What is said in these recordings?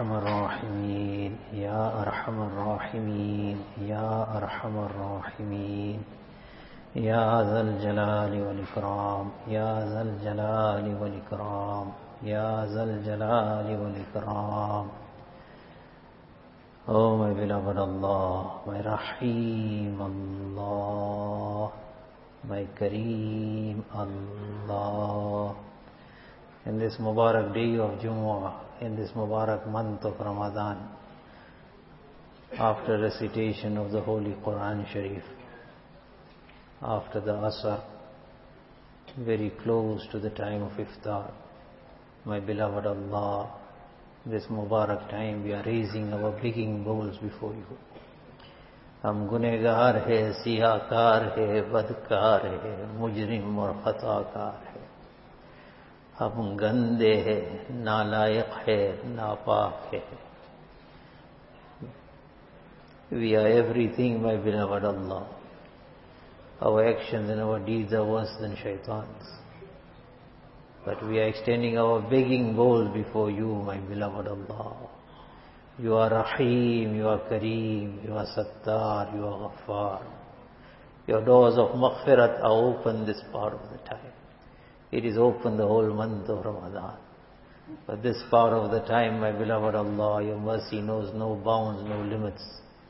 أرحم الراحمين يا أرحم الراحمين يا أرحم الراحمين يا ذا الجلال والإكرام يا ذا الجلال والإكرام يا ذا الجلال والإكرام. Oh my beloved Allah, my Rahim Allah, my Kareem Allah. In this Mubarak day of Jumu'ah, in this Mubarak month of Ramadan, after recitation of the Holy Quran Sharif, after the Asr, very close to the time of Iftar, my beloved Allah, this Mubarak time we are raising our begging bowls before you. हम गुनहगार है, सियाकार है, बदकार है, मुजरिम और खताकार है. हम गंदे हैं, नालायक है, नापाक है. We are everything, my beloved Allah. Our actions and our deeds are worse than shaitans. But we are extending our begging bowls before you, my beloved Allah. You are Rahim, you are Kareem, you are Sattar, you are Ghaffar. Your doors of Maghfirat are open this part of the time. It is open the whole month of Ramadan. But this part of the time, my beloved Allah, your mercy knows no bounds, no limits.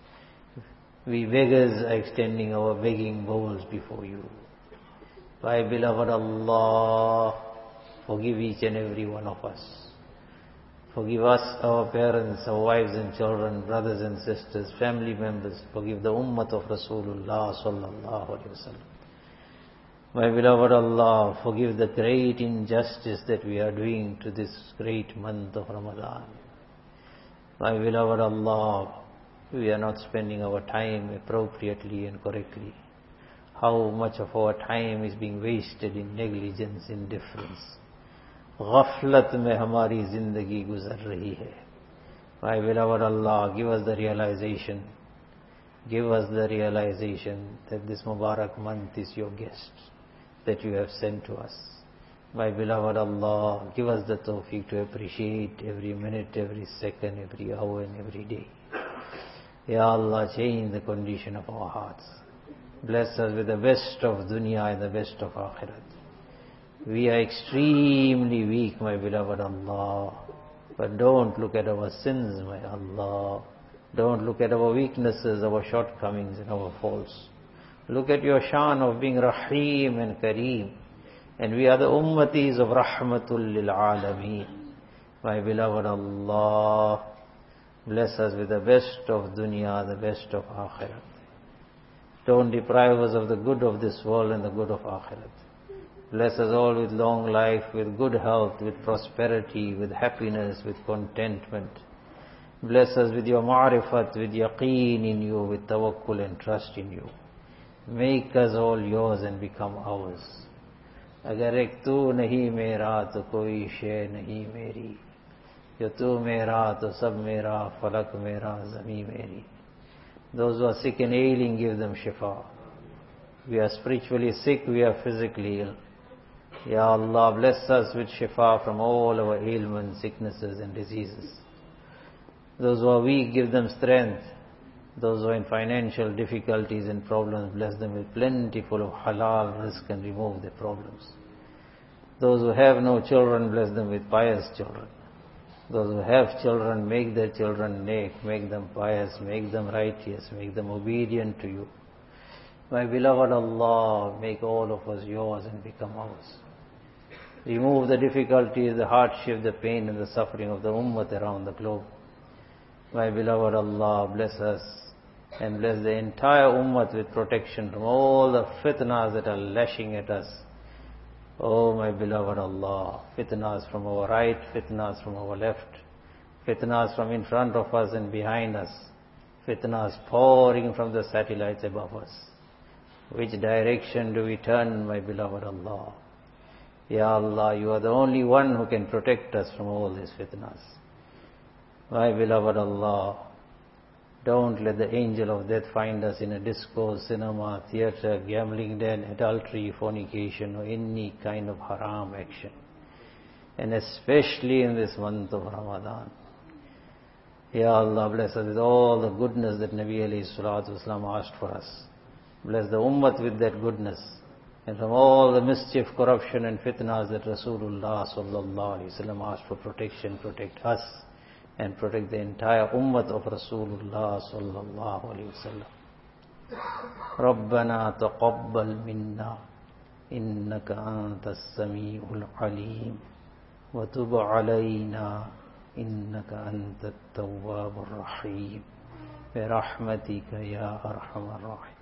We beggars are extending our begging bowls before you. My beloved Allah, forgive each and every one of us. Forgive us, our parents, our wives and children, brothers and sisters, family members. Forgive the ummah of Rasulullah sallallahu alaihi wasallam. My beloved Allah, forgive the great injustice that we are doing to this great month of Ramadan. My beloved Allah, we are not spending our time appropriately and correctly. How much of our time is being wasted in negligence, indifference. Ghaflat mein hamari zindagi guzar rahi hai. My beloved Allah, give us the realization. Give us the realization that this Mubarak month is your gift that you have sent to us. My beloved Allah, give us the tawfiq to appreciate every minute, every second, every hour and every day. Ya Allah, change the condition of our hearts. Bless us with the best of dunya and the best of akhirat. We are extremely weak, my beloved Allah. But don't look at our sins, my Allah. Don't look at our weaknesses, our shortcomings and our faults. Look at your shan of being Rahim and Kareem. And we are the ummatis of Rahmatul lil Alameen. My beloved Allah, bless us with the best of dunya, the best of akhirat. Don't deprive us of the good of this world and the good of akhirat. Bless us all with long life, with good health, with prosperity, with happiness, with contentment. Bless us with your ma'rifat, with yaqeen in you, with tawakkul and trust in you. Make us all yours and become ours. Agar ek tu nahi mera, to koi shay nahi meri. Jo tu mera, to sab mera, falak mera, zami meri. Those who are sick and ailing, give them shifa. We are spiritually sick, we are physically ill. Ya Allah, bless us with shifa from all our ailments, sicknesses and diseases. Those who are weak, give them strength. Those who are in financial difficulties and problems, bless them with plentiful of halal rizq and remove their problems. Those who have no children, bless them with pious children. Those who have children, make their children neck, make them pious, make them righteous, make them obedient to you. My beloved Allah, make all of us yours and become ours. Remove the difficulties, the hardship, the pain and the suffering of the ummah around the globe. My beloved Allah, bless us and bless the entire ummah with protection from all the fitnas that are lashing at us. Oh my beloved Allah, fitnas from our right, fitnas from our left, fitnas from in front of us and behind us, fitnas pouring from the satellites above us. Which direction do we turn, my beloved Allah? Ya Allah, you are the only one who can protect us from all these fitnas. My beloved Allah, don't let the angel of death find us in a disco, cinema, theatre, gambling den, adultery, fornication or any kind of haram action. And especially in this month of Ramadan. Ya Allah, bless us with all the goodness that Nabi alayhi salatu wasalam asked for us. Bless the ummah with that goodness. And from all the mischief, corruption and fitnas that Rasulullah sallallahu alayhi wasallam asked for protection, protect us and protect the entire ummah of Rasulullah sallallahu alayhi wasallam. ربنا تقبل منا إنك أنت السميع العليم وتب علينا إنك أنت التواب الرحيم برحمتك يا أرحم الراحمين.